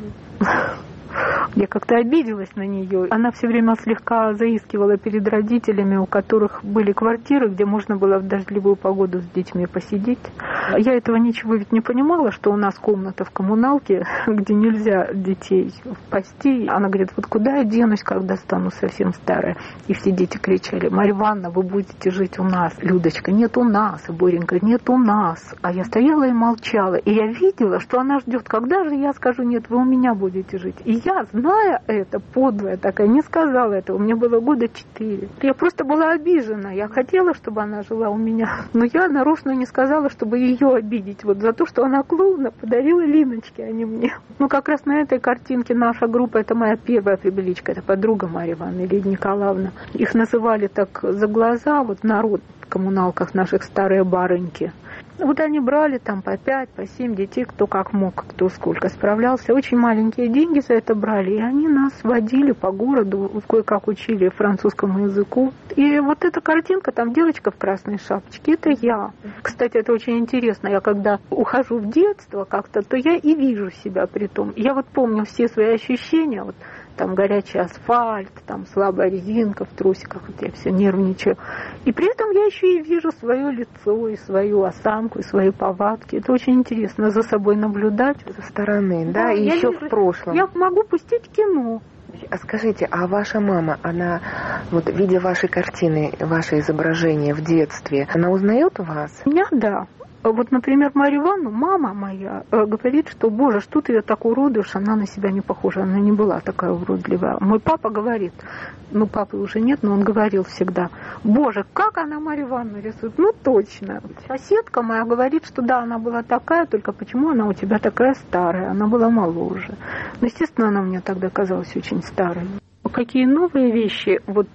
Я как-то обиделась на нее. Она все время слегка заискивала перед родителями, у которых были квартиры, где можно было в дождливую погоду с детьми посидеть. Я этого ничего ведь не понимала, что у нас комната в коммуналке, где нельзя детей пасти. Она говорит, вот куда я денусь, когда стану совсем старая? И все дети кричали, Марья Ивановна, вы будете жить у нас. Людочка, нет у нас. И Боренька, нет у нас. А я стояла и молчала. И я видела, что она ждет, когда же я скажу, нет, вы у меня будете жить. И я, зная это, подлая такая, не сказала этого. Мне было года 4. Я просто была обижена. Я хотела, чтобы она жила у меня. Но я нарочно не сказала, чтобы ее обидеть. Вот за то, что она клоуна подарила Линочке, а не мне. Ну, как раз на этой картинке наша группа, это моя первая фрибеличка, это подруга Марьи Ивановны, Лидия Николаевна. Их называли так за глаза, вот народ в коммуналках наших старые барыньки. Вот они брали там по 5, по 7 детей, кто как мог, кто сколько справлялся. Очень маленькие деньги за это брали, и они нас водили по городу, кое-как учили французскому языку. И вот эта картинка, там девочка в красной шапочке, это я. Кстати, это очень интересно. Я когда ухожу в детство как-то, то я и вижу себя при том. Я вот помню все свои ощущения, вот там горячий асфальт, там слабая резинка в трусиках, вот я все нервничаю. И при этом я еще и вижу свое лицо, и свою осанку, и свои повадки. Это очень интересно за собой наблюдать. Со стороны, да, и еще в прошлом. Я могу пустить кино. А скажите, а ваша мама, она, вот видя ваши картины, ваши изображения в детстве, она узнает вас? Меня, да. Вот, например, Марья Ивановна, мама моя, говорит, что, боже, что ты ее так уродуешь, она на себя не похожа, она не была такая уродливая. Мой папа говорит, ну, папы уже нет, но он говорил всегда, боже, как она Марью Ивановну рисует, ну, точно. Соседка моя говорит, что да, она была такая, только почему она у тебя такая старая, она была моложе. Ну, естественно, она мне тогда казалась очень старой. Какие новые вещи вот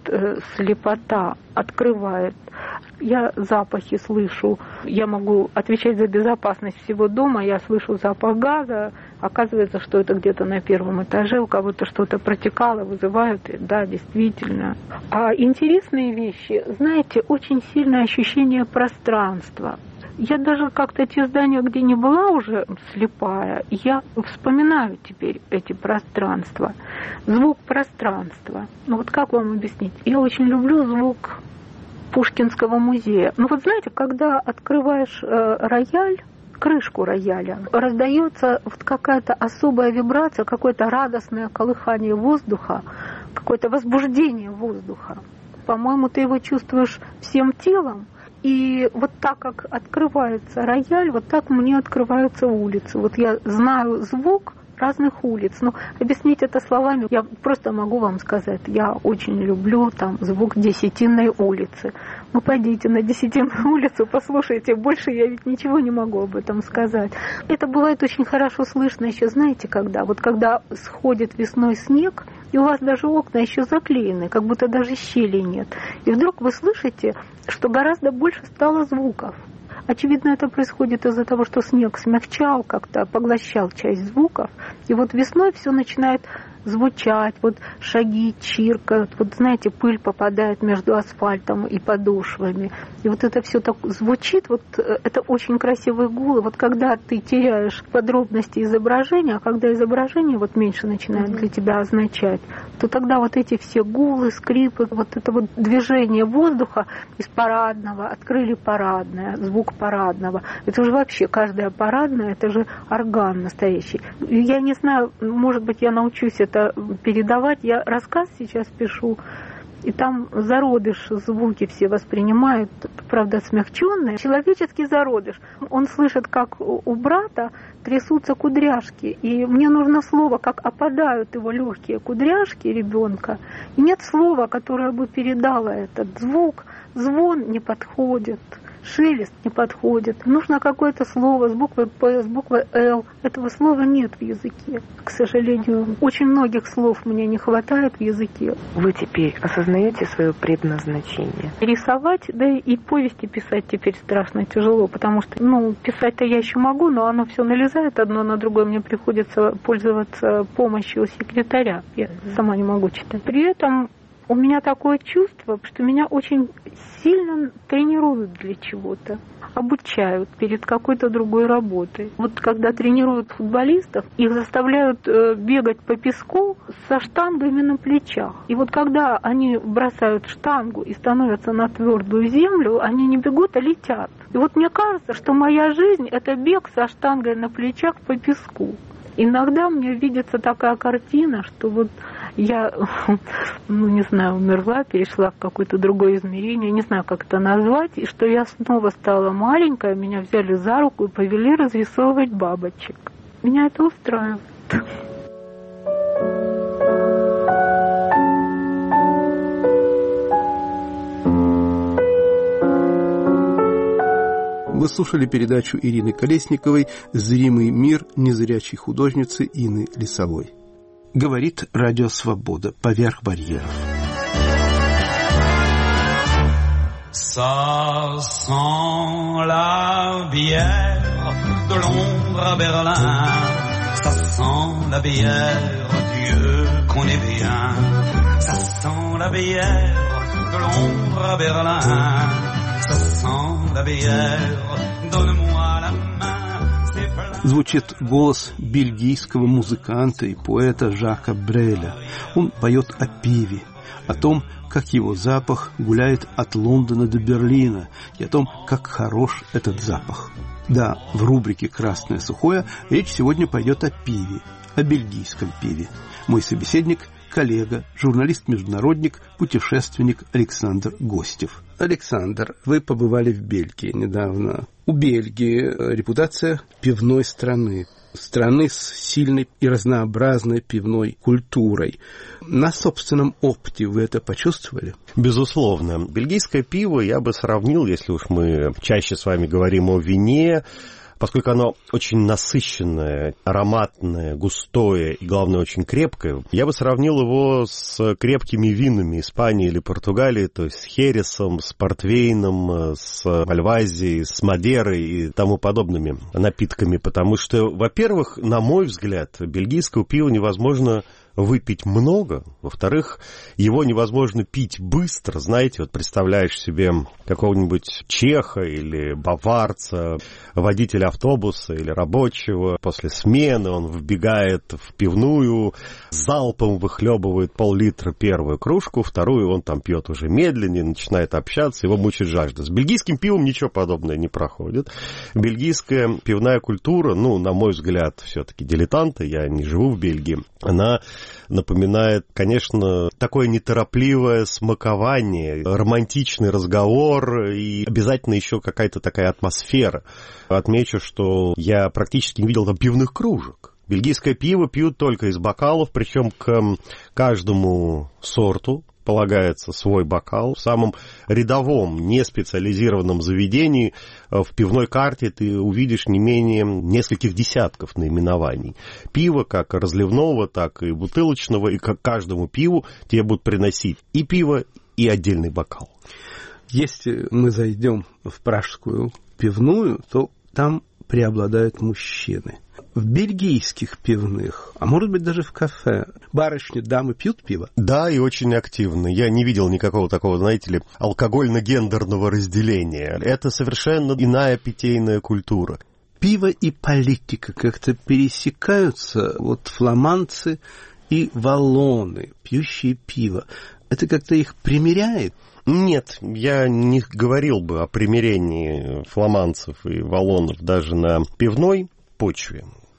слепота открывает. Я запахи слышу. Я могу отвечать за безопасность всего дома. Я слышу запах газа. Оказывается, что это где-то на первом этаже. У кого-то что-то протекало, вызывают. Да, действительно. А интересные вещи, знаете, очень сильное ощущение пространства. Я даже как-то те здания, где не была уже слепая, я вспоминаю теперь эти пространства. Звук пространства. Ну вот как вам объяснить? Я очень люблю звук Пушкинского музея. Ну вот знаете, когда открываешь рояль, крышку рояля, раздается вот какая-то особая вибрация, какое-то радостное колыхание воздуха, какое-то возбуждение воздуха. По-моему, ты его чувствуешь всем телом. И вот так как открывается рояль, вот так мне открываются улицы. Вот я знаю звук разных улиц. Но объяснить это словами я просто могу вам сказать. Я очень люблю там звук Десятинной улицы. Ну, пойдите на Десятинную улицу, послушайте. Больше я ведь ничего не могу об этом сказать. Это бывает очень хорошо слышно еще, знаете, когда? Вот когда сходит весной снег, и у вас даже окна еще заклеены, как будто даже щелей нет. И вдруг вы слышите, что гораздо больше стало звуков. Очевидно, это происходит из-за того, что снег смягчал, как-то поглощал часть звуков. И вот весной все начинает звучать, вот шаги чиркают, вот знаете, пыль попадает между асфальтом и подошвами. И вот это все так звучит, вот это очень красивый гул. И вот когда ты теряешь подробности изображения, а когда изображение вот меньше начинает для тебя означать, то тогда вот эти все гулы, скрипы, вот это вот движение воздуха из парадного, открыли парадное, звук парадного. Это уже вообще каждая парадная, это же орган настоящий. Я не знаю, может быть, я научусь это передавать. Я рассказ сейчас пишу, и там зародыш, звуки все воспринимают, правда, смягченные. Человеческий зародыш, он слышит, как у брата трясутся кудряшки, и мне нужно слово, как опадают его легкие кудряшки ребенка, и нет слова, которое бы передало этот звук. Звон не подходит, шелест не подходит. Нужно какое-то слово с буквой «П», с буквой «Л». Этого слова нет в языке. К сожалению, очень многих слов мне не хватает в языке. Вы теперь осознаете свое предназначение? Рисовать, да и повести писать теперь страшно тяжело, потому что, писать-то я еще могу, но оно все налезает одно на другое. Мне приходится пользоваться помощью секретаря. Я сама не могу читать. При этом у меня такое чувство, что меня очень сильно тренируют для чего-то, обучают перед какой-то другой работой. Вот когда тренируют футболистов, их заставляют бегать по песку со штангами на плечах. И вот когда они бросают штангу и становятся на твердую землю, они не бегут, а летят. И вот мне кажется, что моя жизнь – это бег со штангой на плечах по песку. Иногда мне видится такая картина, что вот я, умерла, перешла в какое-то другое измерение, не знаю, как это назвать, и что я снова стала маленькая, меня взяли за руку и повели разрисовывать бабочек. Меня это устраивает. Вы слушали передачу Ирины Колесниковой «Зримый мир» незрячей художницы Инны Лисовой. Говорит Радио Свобода поверх барьеров. Ça sent la bière de Londres à Berlin. Ça sent la bière, Dieu qu'on est bien. Ça sent la bière de Londres à Berlin. Ça sent la bière, donne-moi la main. Звучит голос бельгийского музыканта и поэта Жака Бреля. Он поет о пиве, о том, как его запах гуляет от Лондона до Берлина, и о том, как хорош этот запах. Да, в рубрике «Красное сухое» речь сегодня пойдет о пиве, о бельгийском пиве. Мой собеседник – коллега, журналист-международник, путешественник Александр Гостев. Александр, вы побывали в Бельгии недавно. У Бельгии репутация пивной страны. Страны с сильной и разнообразной пивной культурой. На собственном опыте вы это почувствовали? Безусловно. Бельгийское пиво я бы сравнил, если уж мы чаще с вами говорим о вине, поскольку оно очень насыщенное, ароматное, густое и, главное, очень крепкое, я бы сравнил его с крепкими винами Испании или Португалии, то есть с хересом, с портвейном, с мальвазией, с мадерой и тому подобными напитками, потому что, во-первых, на мой взгляд, бельгийского пива невозможно выпить много, во-вторых, его невозможно пить быстро, знаете, вот представляешь себе какого-нибудь чеха или баварца, водителя автобуса или рабочего, после смены он вбегает в пивную, залпом выхлебывает пол-литра первую кружку, вторую он там пьет уже медленнее, начинает общаться, его мучает жажда. С бельгийским пивом ничего подобного не проходит. Бельгийская пивная культура, на мой взгляд, все-таки дилетанты, я не живу в Бельгии, она напоминает, конечно, такое неторопливое смакование, романтичный разговор и обязательно еще какая-то такая атмосфера. Отмечу, что я практически не видел там пивных кружек. Бельгийское пиво пьют только из бокалов, причем к каждому сорту полагается свой бокал. В самом рядовом, не специализированном заведении в пивной карте ты увидишь не менее нескольких десятков наименований. Пиво как разливного, так и бутылочного, и к каждому пиву тебе будут приносить и пиво, и отдельный бокал. Если мы зайдем в пражскую пивную, то там преобладают мужчины. В бельгийских пивных, а может быть даже в кафе, барышни, дамы пьют пиво? Да, и очень активно. Я не видел никакого такого, знаете ли, алкогольно-гендерного разделения. Это совершенно иная питейная культура. Пиво и политика как-то пересекаются. Вот фламандцы и валлоны, пьющие пиво. Это как-то их примиряет? Нет, я не говорил бы о примирении фламандцев и валлонов даже на пивной почве.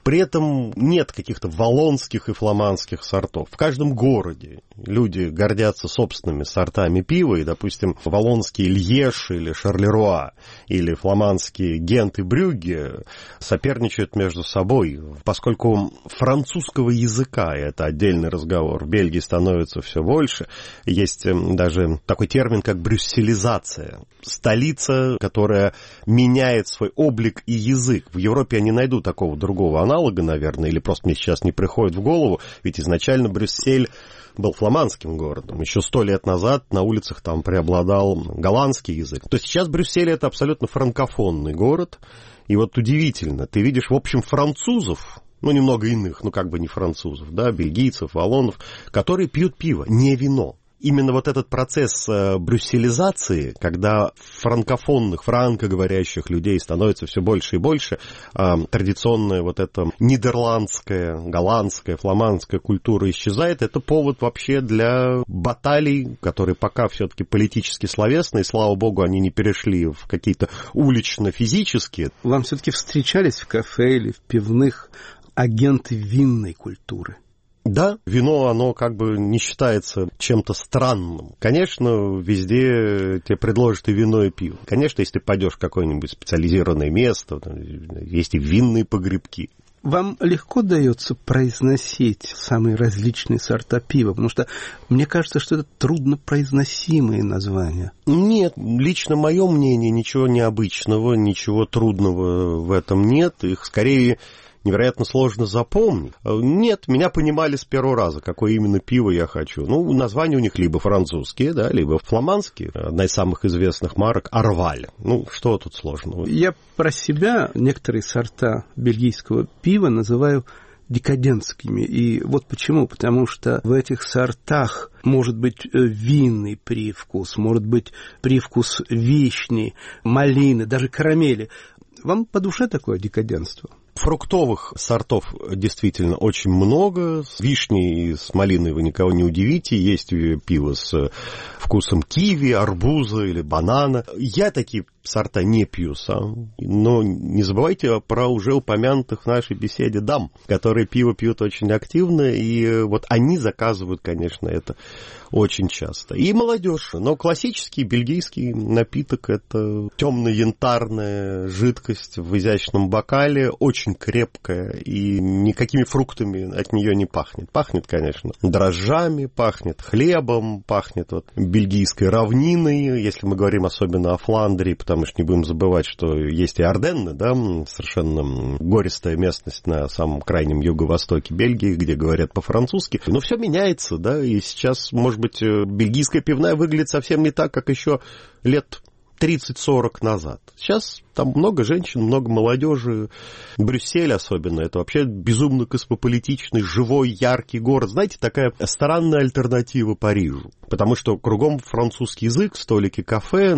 При этом нет каких-то валлонских и фламандских сортов. В каждом городе люди гордятся собственными сортами пива, и, допустим, валлонский Льеж или Шарлеруа, или фламандские Гент и Брюгге соперничают между собой, поскольку французского языка, и это отдельный разговор, в Бельгии становится все больше. Есть даже такой термин, как брюсселизация. Столица, которая меняет свой облик и язык. В Европе я не найду такого другого аналога, наверное, или просто мне сейчас не приходит в голову, ведь изначально Брюссель был фламандским городом. Еще 100 лет назад на улицах там преобладал голландский язык. То есть сейчас Брюссель — это абсолютно франкофонный город. И вот удивительно, ты видишь, в общем, французов, ну, немного иных, ну, как бы не французов, да, бельгийцев, валлонов, которые пьют пиво, не вино. Именно вот этот процесс брюсселизации, когда франкофонных, франкоговорящих людей становится все больше и больше, традиционная вот эта нидерландская, голландская, фламандская культура исчезает, это повод вообще для баталий, которые пока все-таки политически словесные, слава богу, они не перешли в какие-то улично-физические. Вам все-таки встречались в кафе или в пивных агенты винной культуры? Да, вино, оно как бы не считается чем-то странным. Конечно, везде тебе предложат и вино, и пиво. Конечно, если ты пойдешь в какое-нибудь специализированное место, есть и винные погребки. Вам легко дается произносить самые различные сорта пива? Потому что мне кажется, что это труднопроизносимые названия. Нет, лично мое мнение, ничего необычного, ничего трудного в этом нет. Их скорее невероятно сложно запомнить. Нет, меня понимали с первого раза, какое именно пиво я хочу. Ну, названия у них либо французские, да, либо фламандские. Одна из самых известных марок — Арваль. Ну, что тут сложного? Я про себя некоторые сорта бельгийского пива называю декадентскими. И вот почему. Потому что в этих сортах может быть винный привкус, может быть привкус вишни, малины, даже карамели. Вам по душе такое декаденство? Фруктовых сортов действительно очень много. С вишней и с малиной вы никого не удивите. Есть пиво с вкусом киви, арбуза или банана. Я такие сорта не пью сам. Но не забывайте про уже упомянутых в нашей беседе дам, которые пиво пьют очень активно. И вот они заказывают, конечно, это очень часто. И молодежь. Но классический бельгийский напиток — это темно-янтарная жидкость в изящном бокале, очень крепкая, и никакими фруктами от нее не пахнет. Пахнет, конечно, дрожжами, пахнет хлебом, пахнет вот бельгийской равниной, если мы говорим особенно о Фландрии, потому что не будем забывать, что есть и Арденны, да, совершенно гористая местность на самом крайнем юго-востоке Бельгии, где говорят по-французски. Но все меняется, да, и сейчас, может быть, бельгийская пивная выглядит совсем не так, как еще лет 30-40 назад. Сейчас там много женщин, много молодежи. Брюссель особенно, это вообще безумно космополитичный, живой, яркий город. Знаете, такая странная альтернатива Парижу. Потому что кругом французский язык, столики кафе,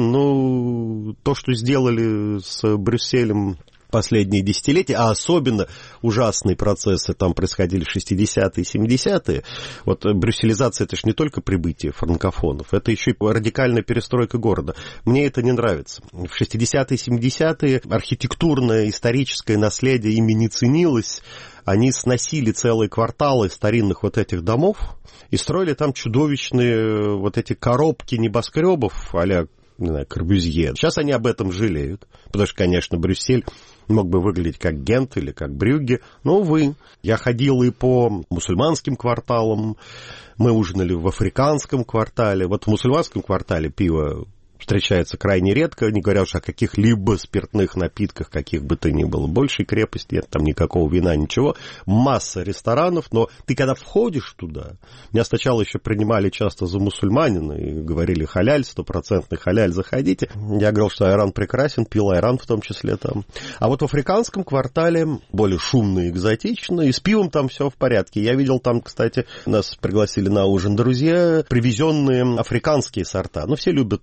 но то, что сделали с Брюсселем последние десятилетия, а особенно ужасные процессы там происходили в 60-е и 70-е. Вот брюсселизация — это же не только прибытие франкофонов, это еще и радикальная перестройка города. Мне это не нравится. В 60-е и 70-е архитектурное, историческое наследие ими не ценилось. Они сносили целые кварталы старинных вот этих домов и строили там чудовищные вот эти коробки небоскребов а-ля, не знаю, Корбюзье. Сейчас они об этом жалеют, потому что, конечно, Брюссель мог бы выглядеть как Гент или как Брюгге, но, увы. Я ходил и по мусульманским кварталам, мы ужинали в африканском квартале. Вот в мусульманском квартале пиво встречается крайне редко, не говоря уж о каких-либо спиртных напитках, каких бы то ни было. Большей крепости нет, там никакого вина, ничего. Масса ресторанов, но ты когда входишь туда, меня сначала еще принимали часто за мусульманина и говорили: халяль, 100% халяль, заходите. Я говорил, что айран прекрасен, пил айран в том числе там. А вот в африканском квартале более шумно и экзотично, и с пивом там все в порядке. Я видел там, кстати, нас пригласили на ужин друзья, привезенные африканские сорта. Ну, все любят вкусы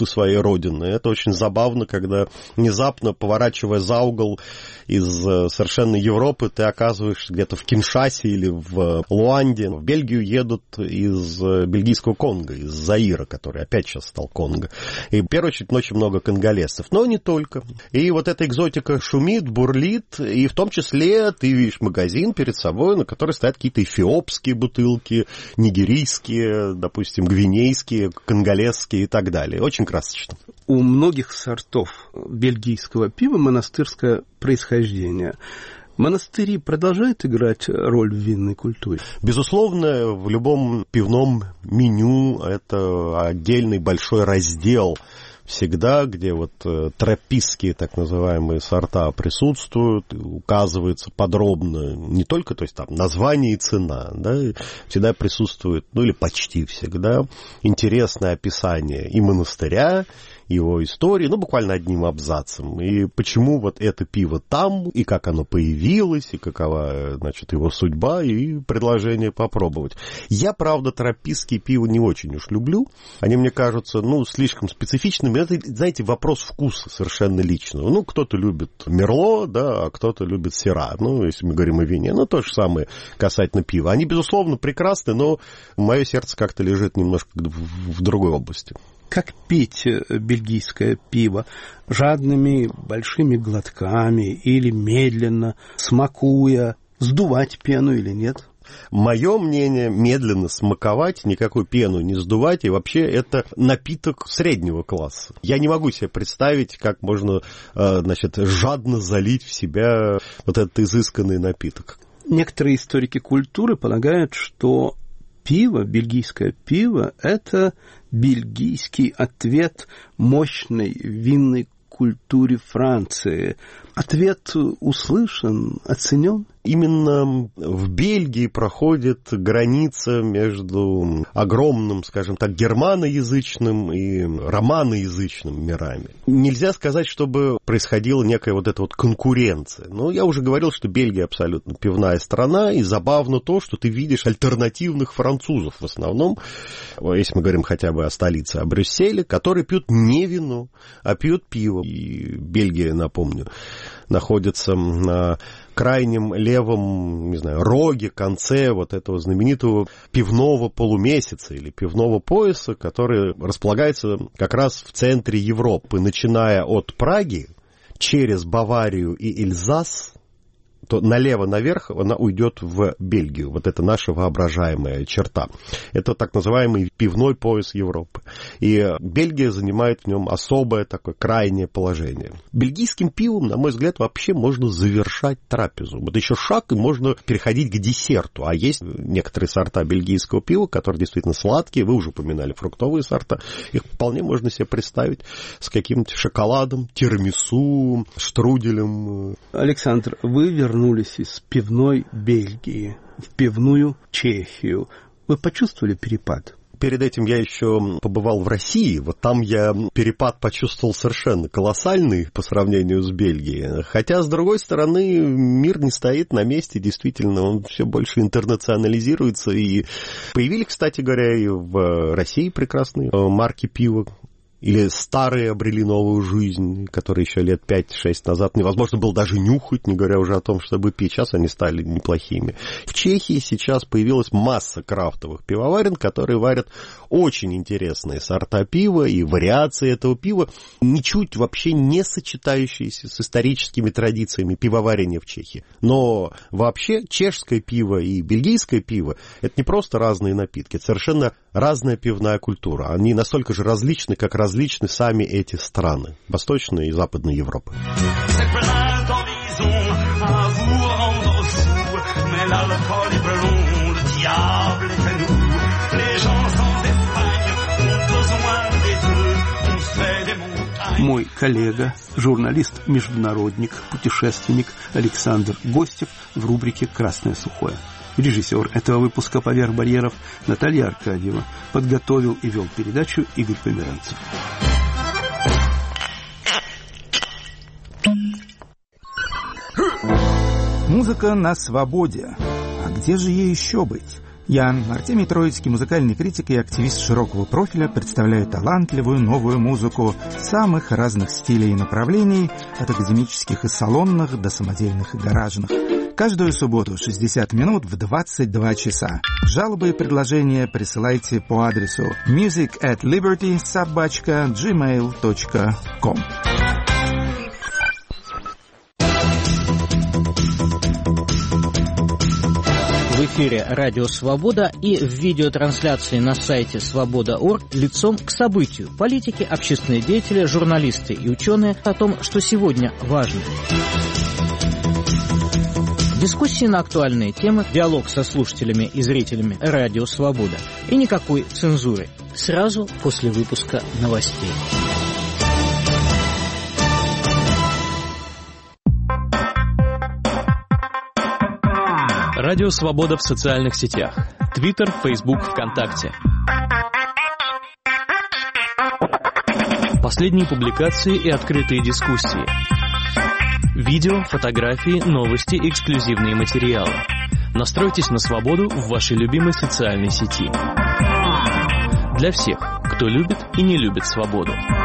своей родины. Это очень забавно, когда внезапно, поворачивая за угол из совершенно Европы, ты оказываешься где-то в Киншасе или в Луанде. В Бельгию едут из бельгийского Конго, из Заира, который опять сейчас стал Конго. И в первую очередь очень много конголезцев, но не только. И вот эта экзотика шумит, бурлит, и в том числе ты видишь магазин перед собой, на котором стоят какие-то эфиопские бутылки, нигерийские, допустим, гвинейские, конголезские и так далее. Очень красочно. У многих сортов бельгийского пива монастырское происхождение. Монастыри продолжают играть роль в винной культуре? Безусловно, в любом пивном меню это отдельный большой раздел всегда, где вот тропистские так называемые сорта присутствуют, указывается подробно не только, то есть там название и цена, да, всегда присутствует, ну или почти всегда, интересное описание и монастыря, его истории, ну, буквально одним абзацем. И почему вот это пиво там, и как оно появилось, и какова, значит, его судьба, и предложение попробовать. Я, правда, тропистские пиво не очень уж люблю. Они мне кажутся, ну, слишком специфичными. Это, знаете, вопрос вкуса совершенно личного. Ну, кто-то любит Мерло, да, а кто-то любит Сира. Ну, если мы говорим о вине. Ну, то же самое касательно пива. Они, безусловно, прекрасны, но мое сердце как-то лежит немножко в другой области. Как пить бельгийское пиво? Жадными большими глотками или медленно, смакуя, сдувать пену или нет? Мое мнение, медленно смаковать, никакую пену не сдувать, и вообще это напиток среднего класса. Я не могу себе представить, как можно, значит, жадно залить в себя вот этот изысканный напиток. Некоторые историки культуры полагают, что пиво, бельгийское пиво, это бельгийский ответ мощной винной культуре Франции. Ответ услышан, оценен? Именно в Бельгии проходит граница между огромным, скажем так, германоязычным и романоязычным мирами. Нельзя сказать, чтобы происходила некая вот эта вот конкуренция. Но я уже говорил, что Бельгия абсолютно пивная страна, и забавно то, что ты видишь альтернативных французов в основном, если мы говорим хотя бы о столице, о Брюсселе, которые пьют не вино, а пьют пиво. И Бельгия, напомню, находится на крайнем левом, не знаю, роге, конце вот этого знаменитого пивного полумесяца или пивного пояса, который располагается как раз в центре Европы, начиная от Праги, через Баварию и Эльзас, то налево наверх она уйдет в Бельгию. Вот это наша воображаемая черта. Это так называемый пивной пояс Европы. И Бельгия занимает в нем особое такое крайнее положение. Бельгийским пивом, на мой взгляд, вообще можно завершать трапезу. Вот еще шаг, и можно переходить к десерту. А есть некоторые сорта бельгийского пива, которые действительно сладкие. Вы уже упоминали фруктовые сорта. Их вполне можно себе представить с каким-то шоколадом, тирамису, штруделем. Александр, вы вернулись из пивной Бельгии в пивную Чехию. Вы почувствовали перепад? Перед этим я еще побывал в России. Вот там я перепад почувствовал совершенно колоссальный по сравнению с Бельгией. Хотя, с другой стороны, мир не стоит на месте. Действительно, он все больше интернационализируется. И появились, кстати говоря, и в России прекрасные марки пива. Или старые обрели новую жизнь, которые еще лет 5-6 назад невозможно было даже нюхать, не говоря уже о том, чтобы пить. Сейчас они стали неплохими. В Чехии сейчас появилась масса крафтовых пивоварен, которые варят очень интересные сорта пива и вариации этого пива, ничуть вообще не сочетающиеся с историческими традициями пивоварения в Чехии. Но вообще чешское пиво и бельгийское пиво – это не просто разные напитки, это совершенно разная пивная культура. Они настолько же различны, как различны сами эти страны, Восточной и Западной Европы. Мой коллега, журналист-международник, путешественник Александр Гостев в рубрике «Красное сухое». Режиссер этого выпуска «Поверх барьеров» Наталья Аркадьева. Подготовил и вел передачу Игорь Померанцев. Музыка на свободе. А где же ей еще быть? Я, Артемий Троицкий, музыкальный критик и активист широкого профиля, представляю талантливую новую музыку самых разных стилей и направлений, от академических и салонных до самодельных и гаражных. Каждую субботу 60 минут в 22 часа. Жалобы и предложения присылайте по адресу music@liberty@gmail.com. В эфире «Радио Свобода» и в видеотрансляции на сайте свобода.орг лицом к событию. Политики, общественные деятели, журналисты и ученые о том, что сегодня важно. Дискуссии на актуальные темы, диалог со слушателями и зрителями «Радио Свобода». И никакой цензуры. Сразу после выпуска новостей. Радио Свобода в социальных сетях. Твиттер, Фейсбук, ВКонтакте. Последние публикации и открытые дискуссии. Видео, фотографии, новости, эксклюзивные материалы. Настройтесь на свободу в вашей любимой социальной сети. Для всех, кто любит и не любит свободу.